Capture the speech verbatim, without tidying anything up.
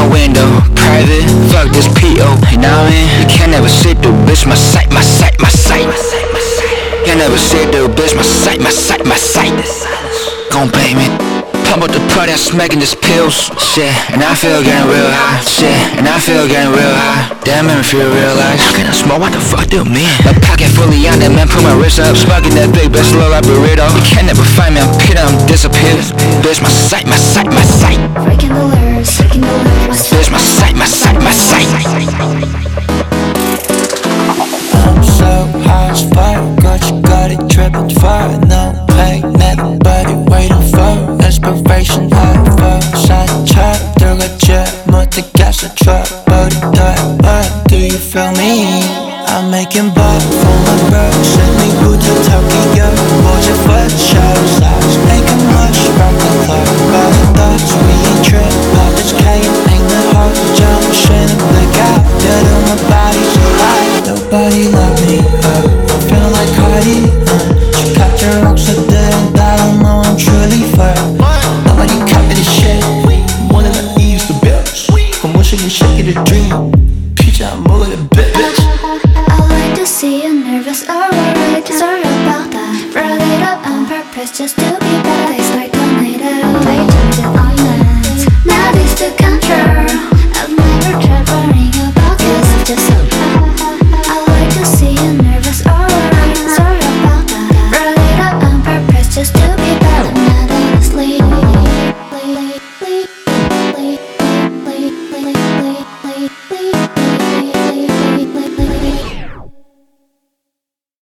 my window. Private, fuck this P O. You know what I mean? You can't never sit the bitch, my sight, my sight, my sight. Can't never sit the bitch, my sight, my sight, my sight. Gon' blame it. Pump up the party, I'm smacking these pills. Shit, and I feel getting real high. Shit, and I feel getting real high. Damn, man, feel realize. How can I smoke? What the fuck do me? My pocket fully on that man, put my wrist up. Smoking that big bitch, look like burrito. You can't never find me, I'm Peter, I'm disappeared. Bitch, my sight, my sight, my sight. Breaking the lyrics, breaking the lyrics. Bitch, my sight, my sight, my sight. I'm so high as fuck, girl, you got it tripping far. No pain, everybody waiting for inspiration. High for side chart, 들어가지 못해 gas a truck. Body type, what do you feel me? I'm making buck for my bro. Sydney부터 Tokyo, 뭐지 for shows. I was making much from the clock, but I thought we ain't trip. Pop this K and ain't the heart, jump shit and black out. Yeah, though my body's alive. Nobody love me, uh, I'm feeling like Cardi, uh She got your rocks up there and I don't know I'm truly fair. Nobody copy this shit, one of the E's the bitch. I'm wishing you shake it a dream. Peach, I'm more like a bitch. I like to see you nervous or worried. Sorry about that. Brought it up on purpose just to be bad.